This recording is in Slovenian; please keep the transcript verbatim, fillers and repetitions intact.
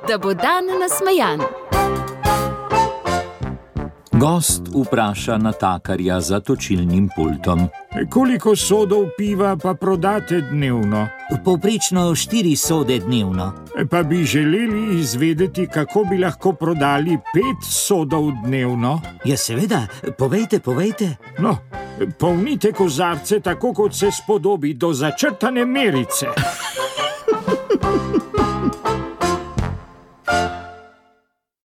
da bo dan nasmejan. Gost vpraša natakarja za točilnim pultom. Koliko sodov piva pa prodate dnevno? Povprečno štiri sode dnevno. Pa bi želeli izvedeti, kako bi lahko prodali pet sodov dnevno? Ja, seveda, povejte, povejte. No, polnite kozarce tako, kot se spodobi, do začrtane merice.